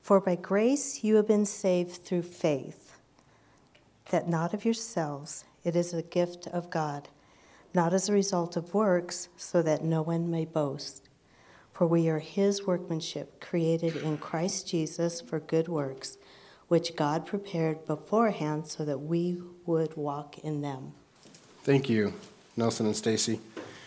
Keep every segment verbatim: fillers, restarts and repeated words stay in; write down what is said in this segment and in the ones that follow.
For by grace you have been saved through faith, that not of yourselves, it is a gift of God, not as a result of works, so that no one may boast. For we are his workmanship, created in Christ Jesus for good works, which God prepared beforehand so that we would walk in them. Thank you, Nelson and Stacy.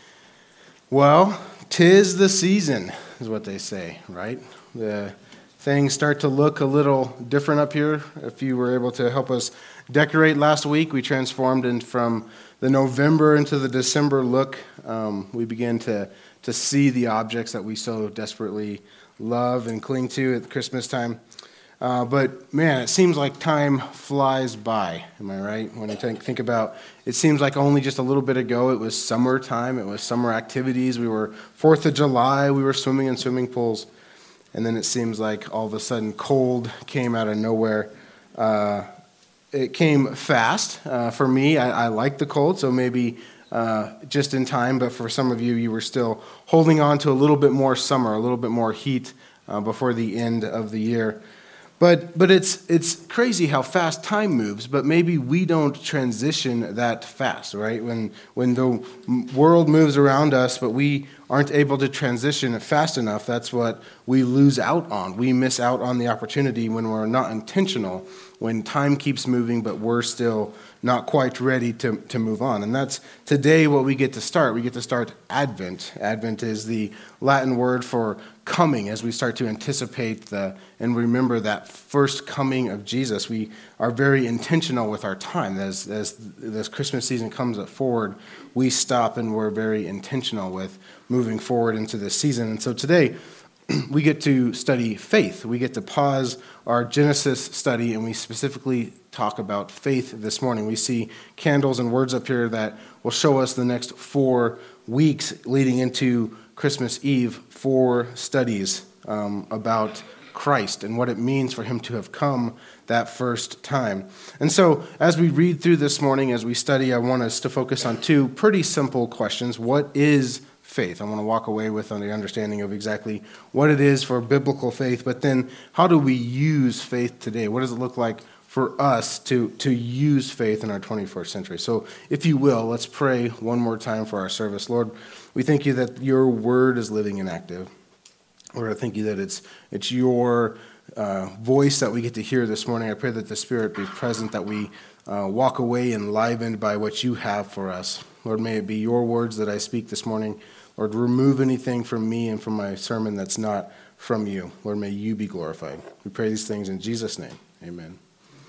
Well, 'tis the season, is what they say, right? The things start to look a little different up here. If you were able to help us decorate last week, we transformed in from the November into the December look. Um, we began to to see the objects that we so desperately love and cling to at Christmas time. Uh, but man, it seems like time flies by. Am I right? When you think, think about, it seems like only just a little bit ago it was summertime. It was summer activities. We were fourth of July. We were swimming in swimming pools. And then it seems like all of a sudden cold came out of nowhere. Uh, it came fast. Uh, for me, I, I like the cold, so maybe uh, just in time. But for some of you, you were still holding on to a little bit more summer, a little bit more heat uh, before the end of the year. But but it's it's crazy how fast time moves, but maybe we don't transition that fast, right? When when the world moves around us, but we aren't able to transition fast enough, that's what we lose out on. We miss out on the opportunity when we're not intentional, when time keeps moving, but we're still not quite ready to, to move on. And that's today what we get to start. We get to start Advent. Advent is the Latin word for coming, as we start to anticipate the and remember that first coming of Jesus. We are very intentional with our time. As, as this Christmas season comes forward, we stop and we're very intentional with moving forward into this season. And so today, we get to study faith. We get to pause our Genesis study, and we specifically talk about faith this morning. We see candles and words up here that will show us the next four weeks leading into Christmas Eve, four studies um, about Christ and what it means for him to have come that first time. And so as we read through this morning, as we study, I want us to focus on two pretty simple questions. What is faith? I want to walk away with the understanding of exactly what it is for biblical faith, but then how do we use faith today? What does it look like for us to, to use faith in our twenty-first century? So if you will, let's pray one more time for our service. Lord, we thank you that your word is living and active. Lord, I thank you that it's it's your uh, voice that we get to hear this morning. I pray that the Spirit be present, that we uh, walk away enlivened by what you have for us. Lord, may it be your words that I speak this morning. Lord, remove anything from me and from my sermon that's not from you. Lord, may you be glorified. We pray these things in Jesus' name. Amen.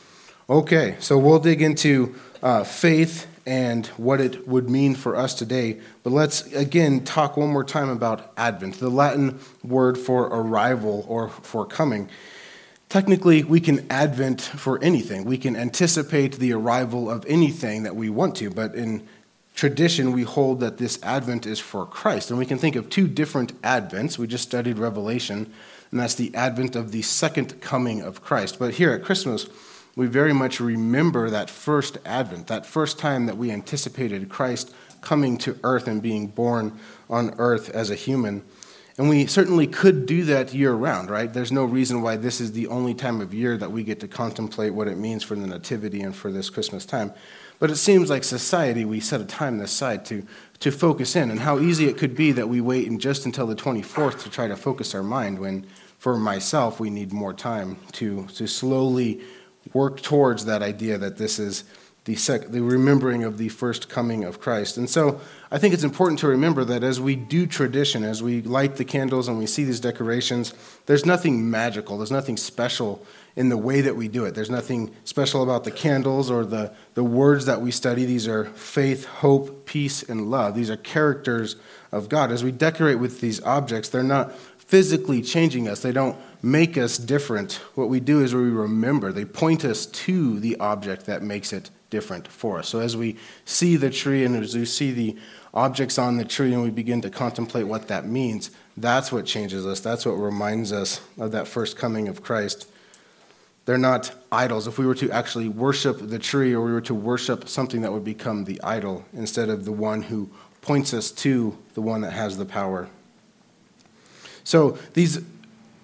Okay, so we'll dig into uh, faith and what it would mean for us today. But let's, again, talk one more time about Advent, the Latin word for arrival or for coming. Technically, we can Advent for anything. We can anticipate the arrival of anything that we want to, but in tradition, we hold that this Advent is for Christ. And we can think of two different Advents. We just studied Revelation, and that's the Advent of the second coming of Christ. But here at Christmas, we very much remember that first Advent, that first time that we anticipated Christ coming to earth and being born on earth as a human. And we certainly could do that year-round, right? There's no reason why this is the only time of year that we get to contemplate what it means for the Nativity and for this Christmas time. But it seems like society, we set a time aside to, to focus in, and how easy it could be that we wait in just until the twenty-fourth to try to focus our mind, when for myself we need more time to, to slowly work towards that idea that this is the sec- the remembering of the first coming of Christ. And so I think it's important to remember that as we do tradition, as we light the candles and we see these decorations, there's nothing magical, there's nothing special in the way that we do it. There's nothing special about the candles or the, the words that we study. These are faith, hope, peace, and love. These are characters of God. As we decorate with these objects, they're not physically changing us. They don't make us different. What we do is we remember. They point us to the object that makes it different for us. So as we see the tree and as we see the objects on the tree and we begin to contemplate what that means, that's what changes us. That's what reminds us of that first coming of Christ. They're not idols. If we were to actually worship the tree, or we were to worship something, that would become the idol instead of the one who points us to the one that has the power. So these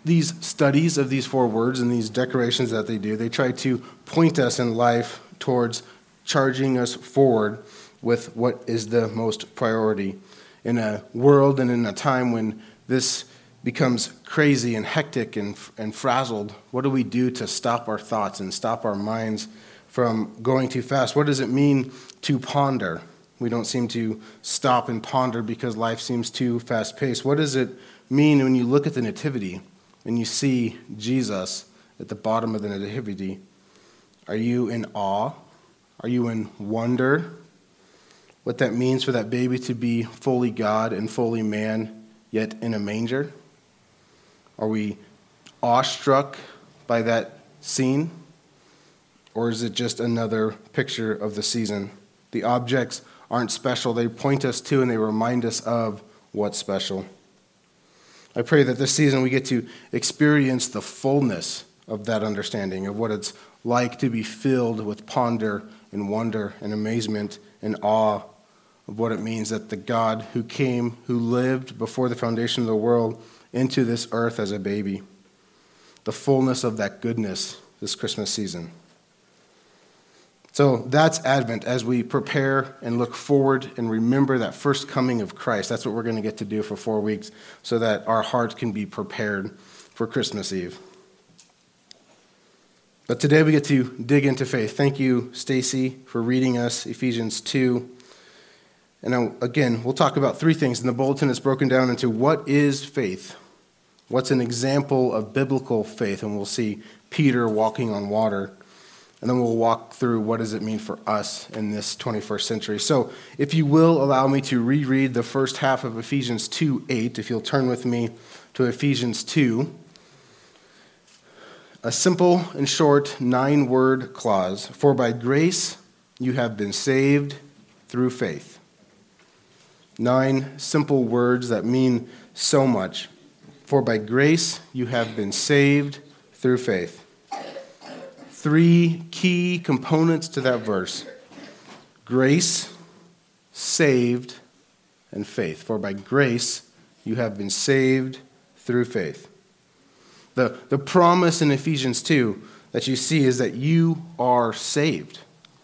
these studies of these four words and these decorations that they do, they try to point us in life towards charging us forward with what is the most priority. In a world and in a time when this becomes crazy and hectic and, and frazzled, what do we do to stop our thoughts and stop our minds from going too fast? What does it mean to ponder? We don't seem to stop and ponder because life seems too fast-paced. What does it mean when you look at the Nativity and you see Jesus at the bottom of the Nativity? Are you in awe? Are you in wonder? What that means for that baby to be fully God and fully man, yet in a manger? Are we awestruck by that scene? Or is it just another picture of the season? The objects aren't special. They point us to and they remind us of what's special. I pray that this season we get to experience the fullness of that understanding of what it's like to be filled with ponder and wonder and amazement and awe of what it means that the God who came, who lived before the foundation of the world into this earth as a baby, the fullness of that goodness this Christmas season. So that's Advent as we prepare and look forward and remember that first coming of Christ. That's what we're going to get to do for four weeks so that our hearts can be prepared for Christmas Eve. But today we get to dig into faith. Thank you, Stacy, for reading us Ephesians two. And now, again, we'll talk about three things. In the bulletin, it's broken down into what is faith? What's an example of biblical faith? And we'll see Peter walking on water. And then we'll walk through what does it mean for us in this twenty-first century. So if you will allow me to reread the first half of Ephesians two eight, if you'll turn with me to Ephesians two. A simple and short nine-word clause. For by grace you have been saved through faith. Nine simple words that mean so much. For by grace you have been saved through faith. Three key components to that verse. Grace, saved, and faith. For by grace you have been saved through faith. The, the promise in Ephesians two that you see is that you are saved.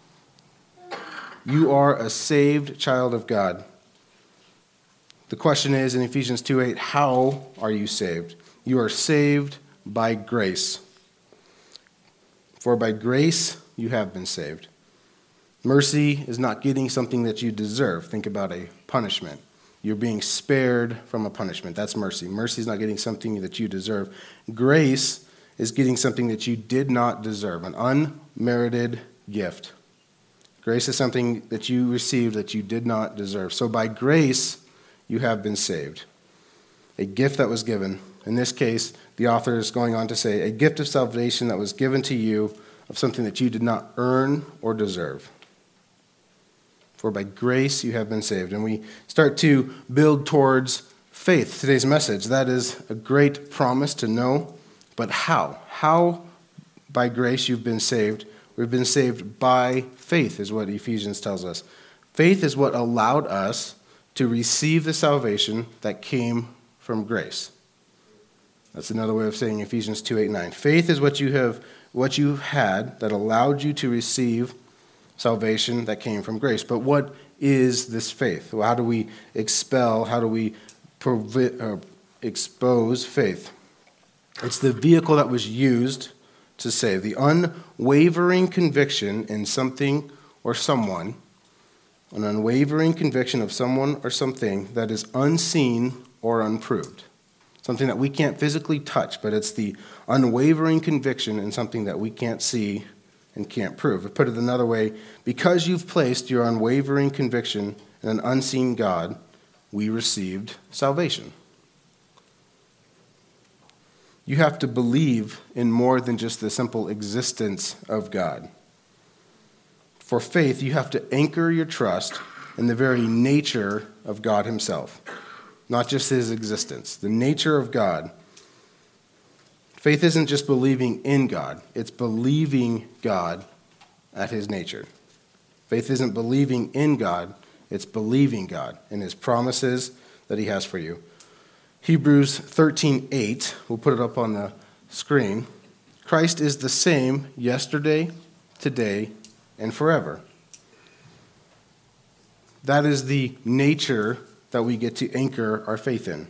You are a saved child of God. The question is in Ephesians two eight, how are you saved? You are saved by grace. For by grace you have been saved. Mercy is not getting something that you deserve. Think about a punishment. You're being spared from a punishment. That's mercy. Mercy is not getting something that you deserve. Grace is getting something that you did not deserve, an unmerited gift. Grace is something that you received that you did not deserve. So by grace, you have been saved. A gift that was given. In this case, the author is going on to say, a gift of salvation that was given to you of something that you did not earn or deserve. For by grace you have been saved. And we start to build towards faith, today's message. That is a great promise to know. But how? How by grace you've been saved? We've been saved by faith is what Ephesians tells us. Faith is what allowed us to receive the salvation that came from grace. That's another way of saying Ephesians two eight nine. Faith is what you have, what you've had that allowed you to receive salvation that came from grace. But what is this faith? Well, how do we expel, how do we provi- uh, expose faith? It's the vehicle that was used to save. The unwavering conviction in something or someone, an unwavering conviction of someone or something that is unseen or unproved. Something that we can't physically touch, but it's the unwavering conviction in something that we can't see and can't prove. To put it another way, because you've placed your unwavering conviction in an unseen God, we received salvation. You have to believe in more than just the simple existence of God. For faith, you have to anchor your trust in the very nature of God himself. Not just his existence, the nature of God. Faith isn't just believing in God, it's believing God at his nature. Faith isn't believing in God, it's believing God and his promises that he has for you. Hebrews thirteen eight, we'll put it up on the screen. Christ is the same yesterday, today, and forever. That is the nature that we get to anchor our faith in.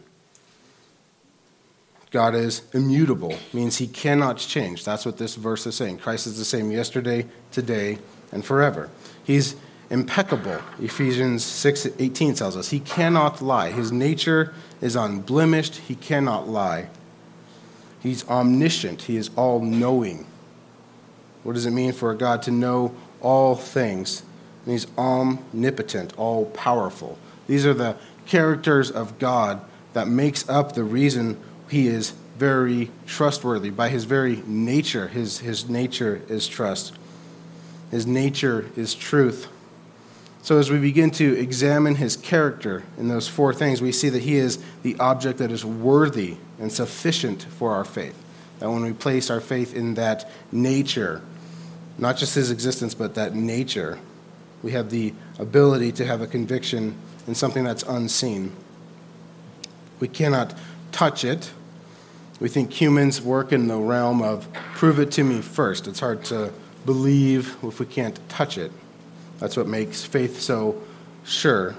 God is immutable, means he cannot change. That's what this verse is saying. Christ is the same yesterday, today, and forever. He's impeccable. Ephesians six eighteen tells us he cannot lie. His nature is unblemished. He cannot lie. He's omniscient. He is all-knowing. What does it mean for God to know all things? And he's omnipotent, all-powerful. These are the characters of God that makes up the reason he is very trustworthy. By his very nature, his, his nature is trust. His nature is truth. So as we begin to examine his character in those four things, we see that he is the object that is worthy and sufficient for our faith. That when we place our faith in that nature, not just his existence, but that nature, we have the ability to have a conviction in something that's unseen. We cannot touch it. We think humans work in the realm of prove it to me first. It's hard to believe if we can't touch it. That's what makes faith so sure.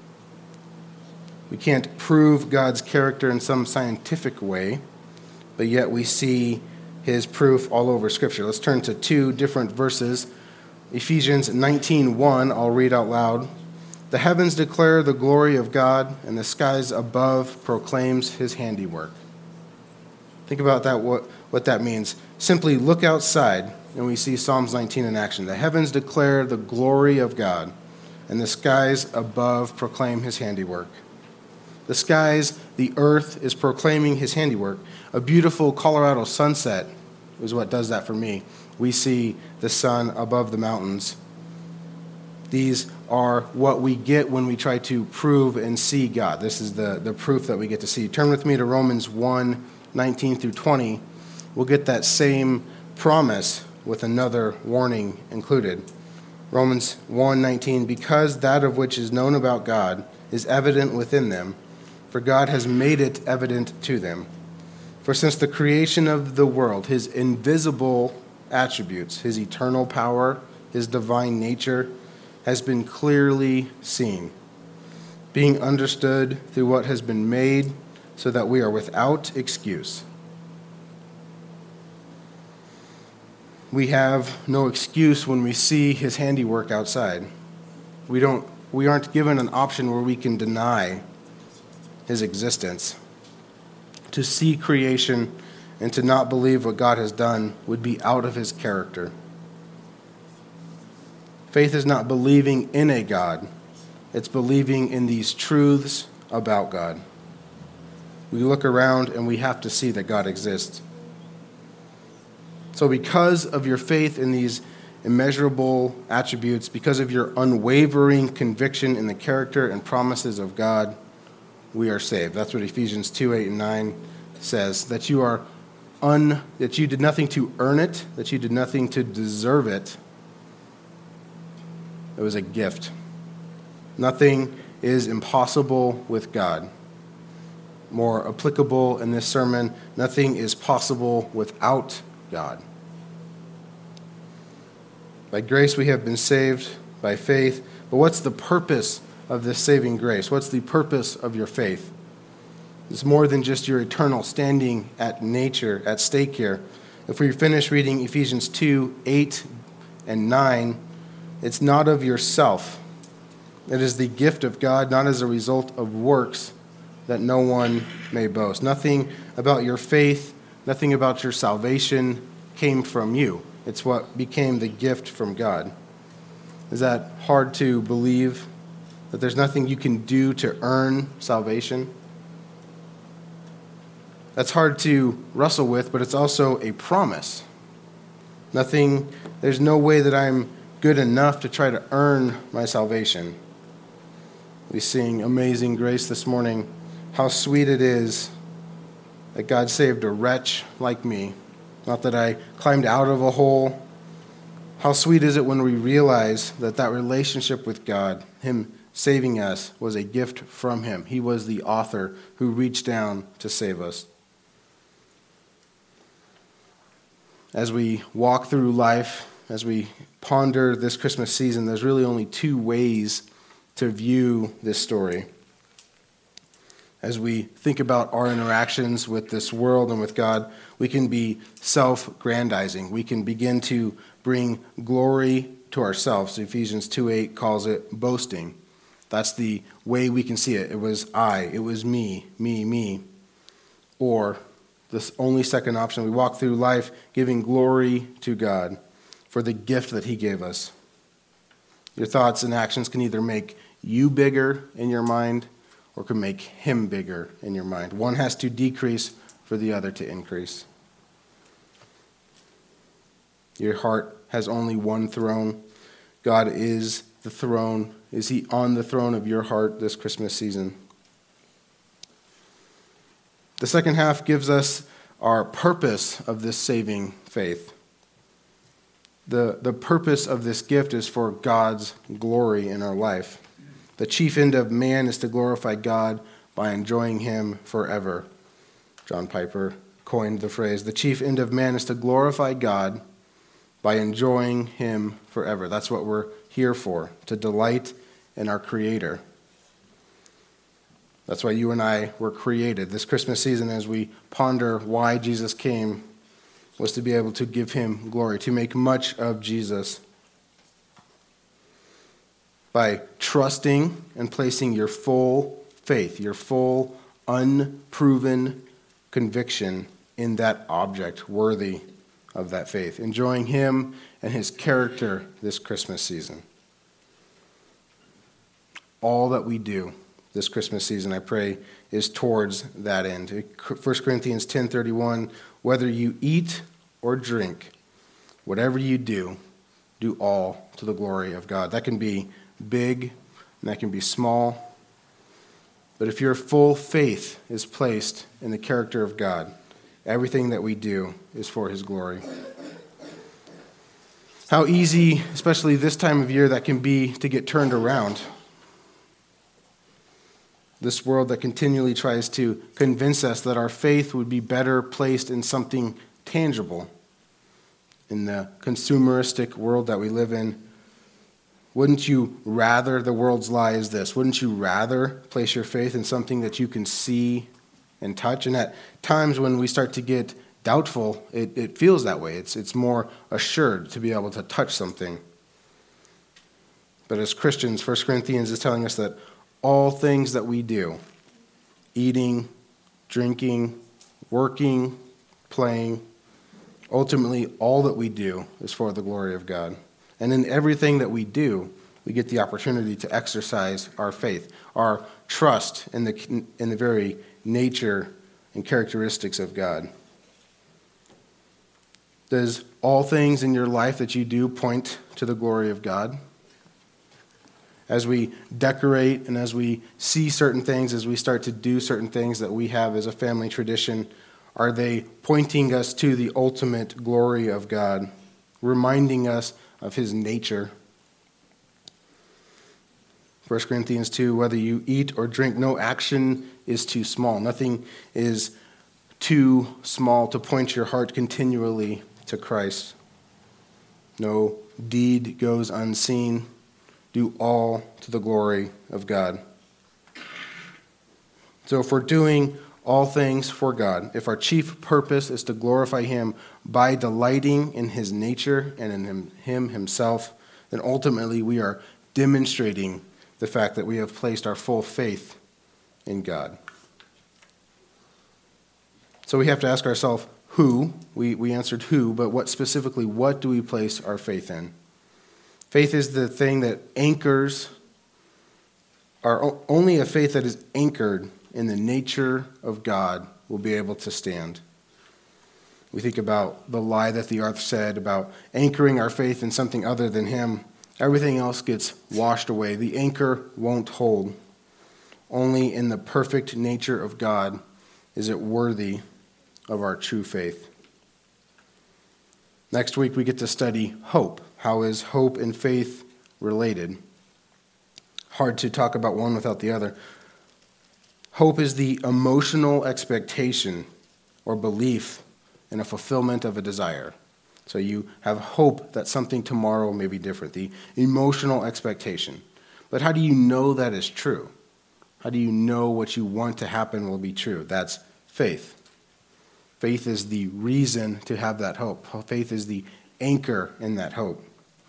We can't prove God's character in some scientific way, but yet we see his proof all over Scripture. Let's turn to two different verses. Ephesians nineteen one, I'll read out loud. The heavens declare the glory of God, and the skies above proclaims his handiwork. Think about that, what, what that means. Simply look outside, and we see Psalms nineteen in action. The heavens declare the glory of God, and the skies above proclaim his handiwork. The skies, the earth is proclaiming his handiwork. A beautiful Colorado sunset is what does that for me. We see the sun above the mountains. These are what we get when we try to prove and see God. This is the, the proof that we get to see. Turn with me to Romans one, nineteen through twenty. We'll get that same promise with another warning included. Romans one nineteen, because that of which is known about God is evident within them, for God has made it evident to them. For since the creation of the world, his invisible attributes, his eternal power, his divine nature, has been clearly seen, being understood through what has been made, so that we are without excuse. We have no excuse when we see his handiwork outside. We don't we aren't given an option where we can deny his existence. To see creation and to not believe what God has done would be out of his character. Faith is not believing in a God. It's believing in these truths about God. We look around and we have to see that God exists. So because of your faith in these immeasurable attributes, because of your unwavering conviction in the character and promises of God, we are saved. That's what Ephesians two, eight, and nine says, that you are un, that you did nothing to earn it, that you did nothing to deserve it. It was a gift. Nothing is impossible with God. More applicable in this sermon, nothing is possible without God. By grace we have been saved by faith, but what's the purpose of this saving grace? What's the purpose of your faith? It's more than just your eternal standing at nature, at stake here. If we finish reading Ephesians two, eight, and nine, it's not of yourself. It is the gift of God, not as a result of works, that no one may boast. Nothing about your faith, nothing about your salvation came from you. It's what became the gift from God. Is that hard to believe? That there's nothing you can do to earn salvation? That's hard to wrestle with, but it's also a promise. Nothing, there's no way that I'm good enough to try to earn my salvation. We sing Amazing Grace this morning. How sweet it is that God saved a wretch like me. Not that I climbed out of a hole. How sweet is it when we realize that that relationship with God, him saving us was a gift from him. He was the author who reached down to save us. As we walk through life, as we ponder this Christmas season, there's really only two ways to view this story. As we think about our interactions with this world and with God, we can be self-grandizing. We can begin to bring glory to ourselves. Ephesians two eight calls it boasting. That's the way we can see it. It was I, it was me, me, me. Or this only second option, we walk through life giving glory to God for the gift that he gave us. Your thoughts and actions can either make you bigger in your mind or can make him bigger in your mind. One has to decrease for the other to increase. Your heart has only one throne. God is the throne. Is he on the throne of your heart this Christmas season? The second half gives us our purpose of this saving faith. The, the purpose of this gift is for God's glory in our life. The chief end of man is to glorify God by enjoying him forever. John Piper coined the phrase, the chief end of man is to glorify God by enjoying him forever. That's what we're here for, to delight in our Creator. That's why you and I were created. This Christmas season, as we ponder why Jesus came, was to be able to give him glory, to make much of Jesus. By trusting and placing your full faith, your full unproven conviction in that object worthy of that faith, enjoying him and his character this Christmas season. All that we do this Christmas season, I pray, is towards that end. First Corinthians ten thirty-one, whether you eat or drink, whatever you do, do all to the glory of God. That can be big and that can be small. But if your full faith is placed in the character of God, everything that we do is for his glory. How easy, especially this time of year, that can be to get turned around. This world that continually tries to convince us that our faith would be better placed in something tangible. In the consumeristic world that we live in, wouldn't you rather, the world's lie is this, wouldn't you rather place your faith in something that you can see and touch? And at times when we start to get doubtful, it, it feels that way. It's, it's more assured to be able to touch something. But as Christians, First Corinthians is telling us that all things that we do, eating, drinking, working, playing, ultimately all that we do is for the glory of God. And in everything that we do, we get the opportunity to exercise our faith, our trust in the, in the very nature and characteristics of God. Does all things in your life that you do point to the glory of God? As we decorate and as we see certain things, as we start to do certain things that we have as a family tradition, are they pointing us to the ultimate glory of God, reminding us of his nature? First Corinthians two, whether you eat or drink, no action is too small. Nothing is too small to point your heart continually to Christ. No deed goes unseen. Do all to the glory of God. So if we're doing all things for God, if our chief purpose is to glorify him by delighting in his nature and in him, him himself, then ultimately we are demonstrating the fact that we have placed our full faith in God. So we have to ask ourselves, who? We, we answered who, but what specifically, what do we place our faith in? Faith is the thing that anchors, our, only a faith that is anchored in the nature of God will be able to stand. We think about the lie that the earth said about anchoring our faith in something other than him. Everything else gets washed away. The anchor won't hold. Only in the perfect nature of God is it worthy of our true faith. Next week we get to study hope. How is hope and faith related? hard to talk about one without the other. Hope is the emotional expectation or belief in a fulfillment of a desire. So you have hope that something tomorrow may be different, the emotional expectation. But how do you know that is true? How do you know what you want to happen will be true? That's faith. Faith is the reason to have that hope. Faith is the anchor in that hope.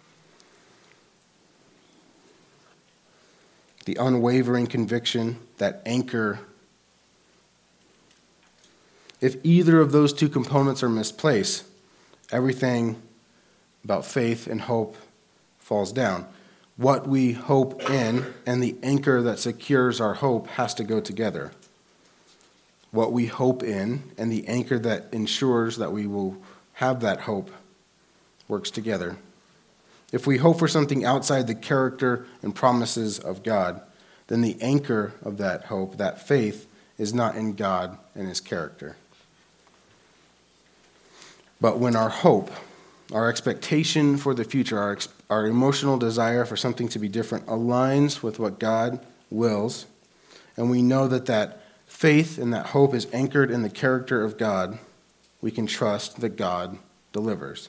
The unwavering conviction, that anchor. If either of those two components are misplaced, everything about faith and hope falls down. What we hope in and the anchor that secures our hope has to go together. What we hope in and the anchor that ensures that we will have that hope works together. If we hope for something outside the character and promises of God, then the anchor of that hope, that faith, is not in God and his character. But when our hope, our expectation for the future, our, our emotional desire for something to be different aligns with what God wills, and we know that that faith and that hope is anchored in the character of God, we can trust that God delivers.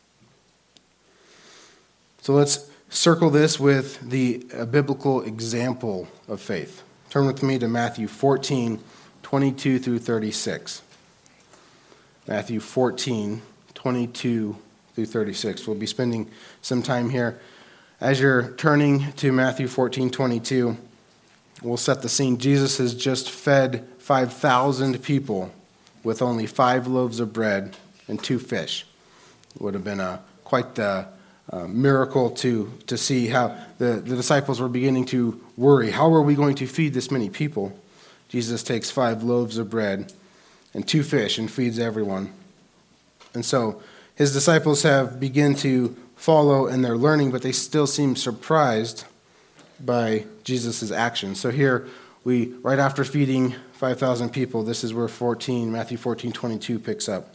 So let's circle this with the a biblical example of faith. Turn with me to Matthew fourteen, twenty-two through thirty-six. Matthew fourteen, twenty-two through thirty-six. We'll be spending some time here. As you're turning to Matthew fourteen, twenty-two, we'll set the scene. Jesus has just fed five thousand people with only five loaves of bread and two fish. It would have been a quite the uh, miracle to, to see how the, the disciples were beginning to worry. How are we going to feed this many people? Jesus takes five loaves of bread and two fish and feeds everyone. And so his disciples have begun to follow in their learning, but they still seem surprised by Jesus' actions. So here we, right after feeding five thousand people, this is where fourteen, Matthew fourteen, twenty-two picks up.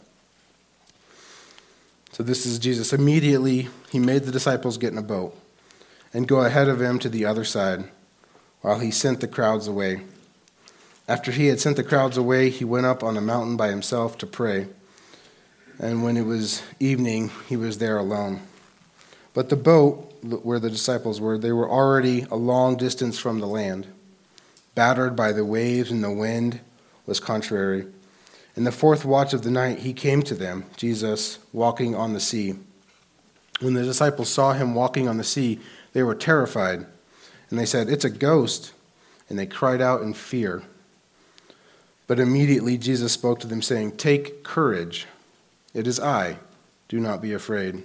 So this is Jesus. Immediately, he made the disciples get in a boat and go ahead of him to the other side while he sent the crowds away. After he had sent the crowds away, he went up on a mountain by himself to pray. And when it was evening, he was there alone. But the boat where the disciples were, they were already a long distance from the land. Battered by the waves and the wind was contrary. In the fourth watch of the night, he came to them, Jesus, walking on the sea. When the disciples saw him walking on the sea, they were terrified. And they said, "It's a ghost." And they cried out in fear. But immediately Jesus spoke to them, saying, "Take courage. It is I. Do not be afraid."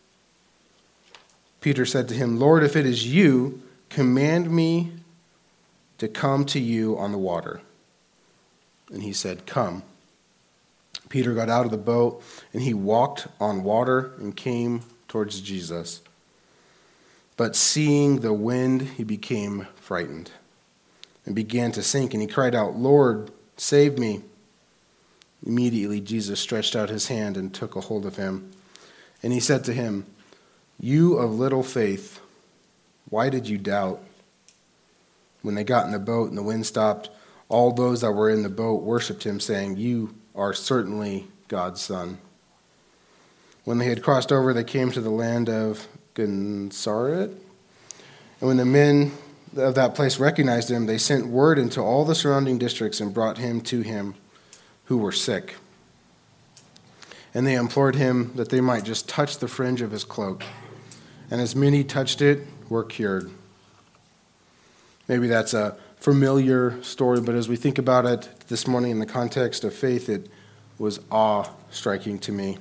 Peter said to him, "Lord, if it is you, command me to come to you on the water." And he said, "Come." Peter got out of the boat, and he walked on water and came towards Jesus. But seeing the wind, he became frightened and began to sink, and he cried out, "Lord, save me." Immediately Jesus stretched out his hand and took a hold of him. And he said to him, "You of little faith, why did you doubt?" When they got in the boat and the wind stopped, all those that were in the boat worshipped him, saying, "You are certainly God's Son." When they had crossed over, they came to the land of Gennesaret. And when the men of that place recognized him, they sent word into all the surrounding districts and brought him to him who were sick. And they implored him that they might just touch the fringe of his cloak. And as many touched it, were cured. Maybe that's a familiar story, but as we think about it this morning in the context of faith, it was awe-striking to me.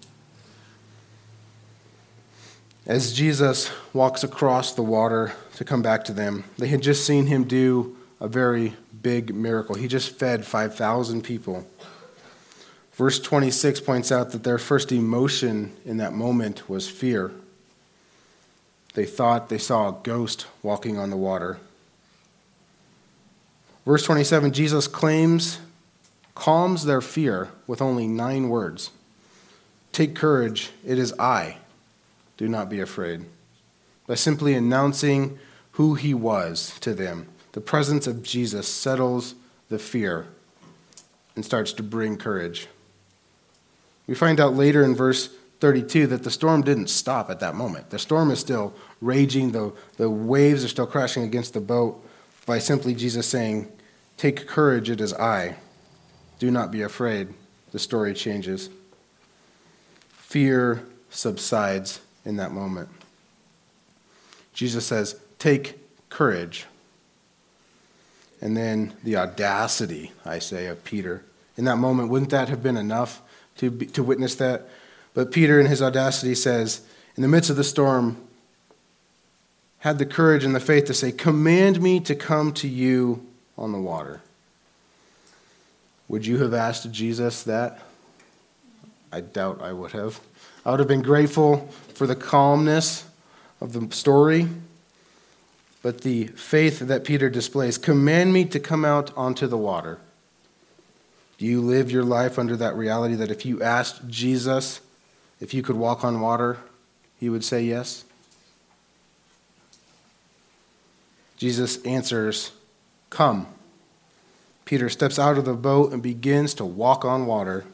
As Jesus walks across the water to come back to them, they had just seen him do a very big miracle. He just fed five thousand people. Verse twenty-six points out that their first emotion in that moment was fear. They thought they saw a ghost walking on the water. Verse twenty-seven, Jesus claims, calms their fear with only nine words. "Take courage, it is I. Do not be afraid." By simply announcing who he was to them. The presence of Jesus settles the fear and starts to bring courage. We find out later in verse thirty-two that the storm didn't stop at that moment. The storm is still raging. The, the waves are still crashing against the boat by simply Jesus saying, "Take courage, it is I. Do not be afraid." The story changes. Fear subsides in that moment. Jesus says, "Take courage." And then the audacity, I say, of Peter. In that moment, wouldn't that have been enough to be, to witness that? But Peter, in his audacity, says, in the midst of the storm, had the courage and the faith to say, "Command me to come to you on the water." Would you have asked Jesus that? I doubt I would have. I would have been grateful for the calmness of the story, but the faith that Peter displays, "Command me to come out onto the water." Do you live your life under that reality that if you asked Jesus if you could walk on water, he would say yes? Jesus answers, "Come." Peter steps out of the boat and begins to walk on water.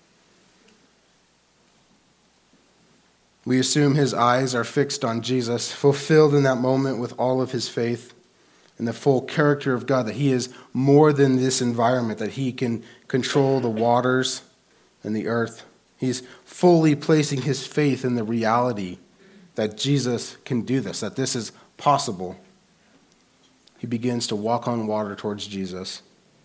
We assume his eyes are fixed on Jesus, fulfilled in that moment with all of his faith and the full character of God, that he is more than this environment, that he can control the waters and the earth. He's fully placing his faith in the reality that Jesus can do this, that this is possible. He begins to walk on water towards Jesus.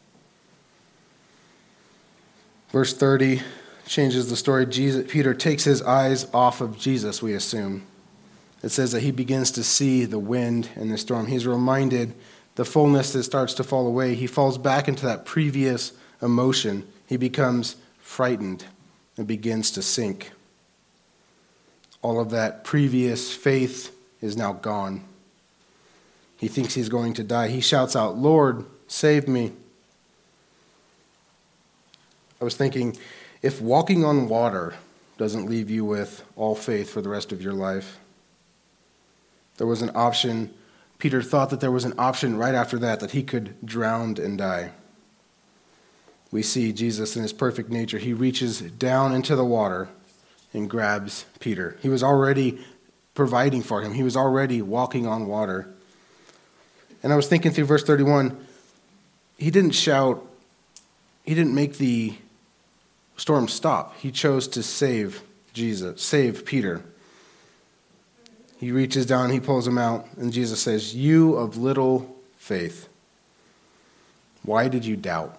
Verse thirty changes the story. Jesus, Peter takes his eyes off of Jesus, we assume. It says that he begins to see the wind and the storm. He's reminded the fullness that starts to fall away. He falls back into that previous emotion. He becomes frightened and begins to sink. All of that previous faith is now gone. He thinks he's going to die. He shouts out, "Lord, save me." I was thinking, if walking on water doesn't leave you with all faith for the rest of your life, there was an option. Peter thought that there was an option right after that, that he could drown and die. We see Jesus in his perfect nature. He reaches down into the water and grabs Peter. He was already providing for him. He was already walking on water. And I was thinking through verse thirty-one, he didn't shout, he didn't make the storm stop. He chose to save Jesus, save Peter. He reaches down, he pulls him out, and Jesus says, "You of little faith, why did you doubt?"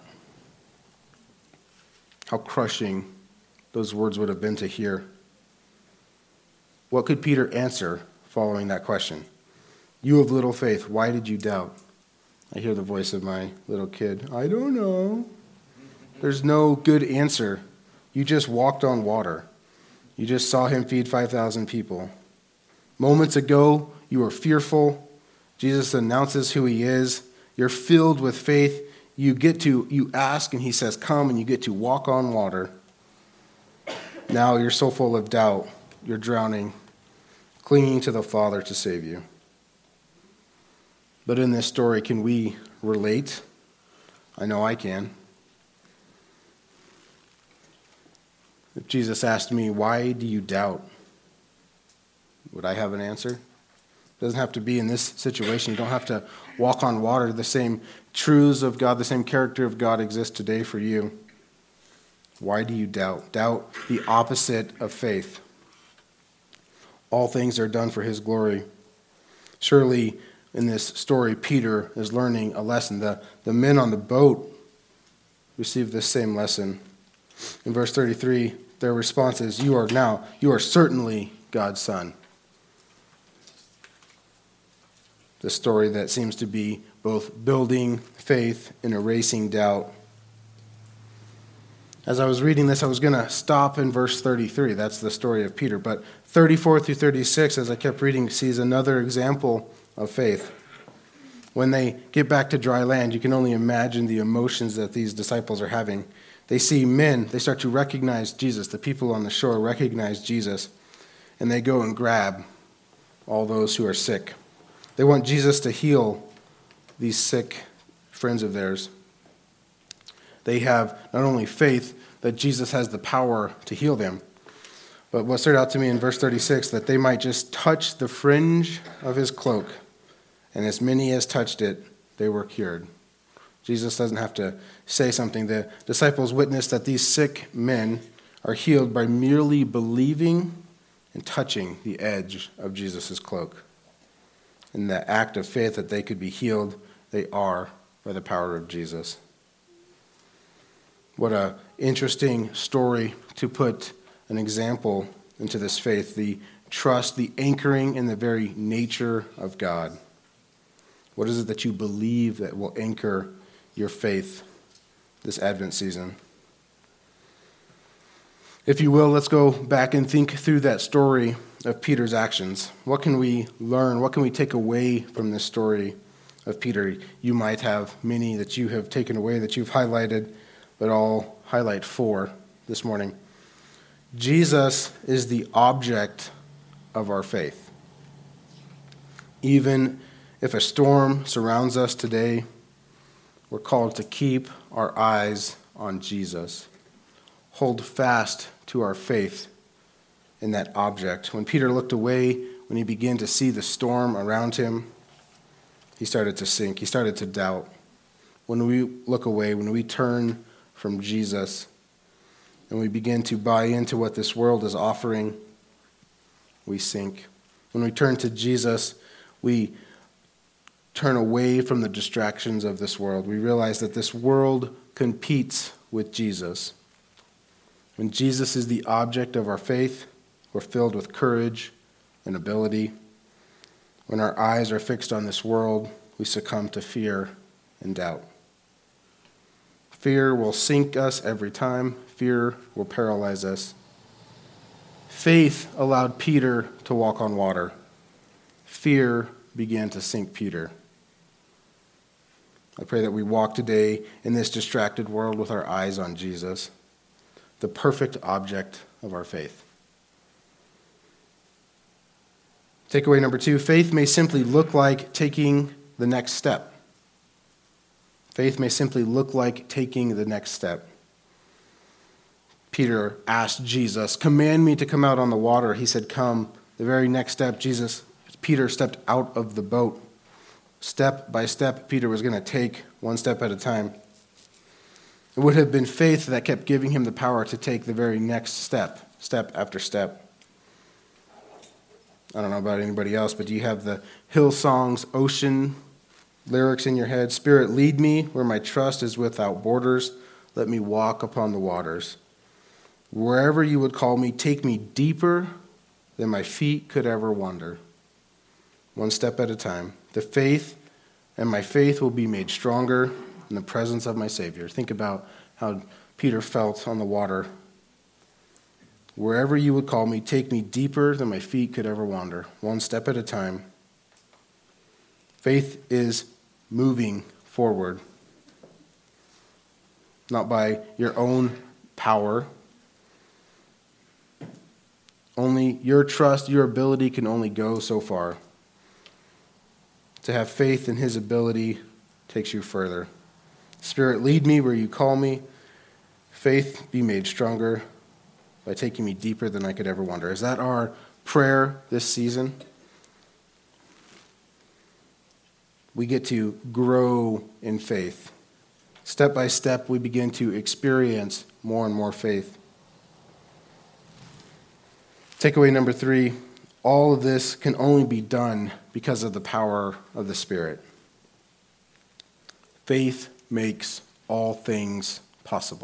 How crushing those words would have been to hear. What could Peter answer following that question? "You of little faith, why did you doubt?" I hear the voice of my little kid. I don't know. There's no good answer. You just walked on water. You just saw him feed five thousand people. Moments ago, you were fearful. Jesus announces who he is. You're filled with faith. You get to, you ask, and he says, "Come," and you get to walk on water. Now you're so full of doubt. You're drowning, clinging to the Father to save you. But in this story, can we relate? I know I can. If Jesus asked me, "Why do you doubt?" would I have an answer? It doesn't have to be in this situation. You don't have to walk on water. The same truths of God, the same character of God exists today for you. Why do you doubt? Doubt the opposite of faith. All things are done for his glory. Surely in this story, Peter is learning a lesson. The, the men on the boat receive this same lesson. In verse thirty-three, their response is, "You are now, you are certainly God's son." The story that seems to be both building faith and erasing doubt. As I was reading this, I was going to stop in verse thirty-three. That's the story of Peter. But thirty-four through thirty-six, as I kept reading, sees another example of faith. When they get back to dry land, you can only imagine the emotions that these disciples are having. They see men. They start to recognize Jesus. The people on the shore recognize Jesus. And they go and grab all those who are sick. They want Jesus to heal these sick friends of theirs. They have not only faith that Jesus has the power to heal them, but what stood out to me in verse thirty-six, that they might just touch the fringe of his cloak, and as many as touched it, they were cured. Jesus doesn't have to say something. The disciples witnessed that these sick men are healed by merely believing and touching the edge of Jesus' cloak. In the act of faith that they could be healed, they are by the power of Jesus. What an interesting story to put an example into this faith, the trust, the anchoring in the very nature of God. What is it that you believe that will anchor your faith this Advent season? If you will, let's go back and think through that story of Peter's actions. What can we learn? What can we take away from this story of Peter? You might have many that you have taken away, that you've highlighted, but I'll highlight four this morning. Jesus is the object of our faith. Even if a storm surrounds us today, we're called to keep our eyes on Jesus. Hold fast to our faith in that object. When Peter looked away, when he began to see the storm around him, he started to sink. He started to doubt. When we look away, when we turn from Jesus, and we begin to buy into what this world is offering, we sink. When we turn to Jesus, we turn away from the distractions of this world. We realize that this world competes with Jesus. When Jesus is the object of our faith, we're filled with courage and ability. When our eyes are fixed on this world, we succumb to fear and doubt. Fear will sink us every time. Fear will paralyze us. Faith allowed Peter to walk on water. Fear began to sink Peter. I pray that we walk today in this distracted world with our eyes on Jesus, the perfect object of our faith. Takeaway number two, faith may simply look like taking the next step. Faith may simply look like taking the next step. Peter asked Jesus, "Command me to come out on the water." He said, "Come." The very next step, Jesus, Peter stepped out of the boat. Step by step, Peter was going to take one step at a time. It would have been faith that kept giving him the power to take the very next step, step after step. I don't know about anybody else, but do you have the Hillsong's Ocean lyrics in your head? "Spirit, lead me where my trust is without borders. Let me walk upon the waters. Wherever you would call me, take me deeper than my feet could ever wander." One step at a time. The faith and my faith will be made stronger in the presence of my Savior. Think about how Peter felt on the water. Wherever you would call me, take me deeper than my feet could ever wander. One step at a time. Faith is moving forward, not by your own power. Only your trust, your ability can only go so far. To have faith in his ability takes you further. Spirit, lead me where you call me. Faith be made stronger by taking me deeper than I could ever wander. Is that our prayer this season? We get to grow in faith. Step by step, we begin to experience more and more faith. Takeaway number three, all of this can only be done because of the power of the Spirit. Faith makes all things possible.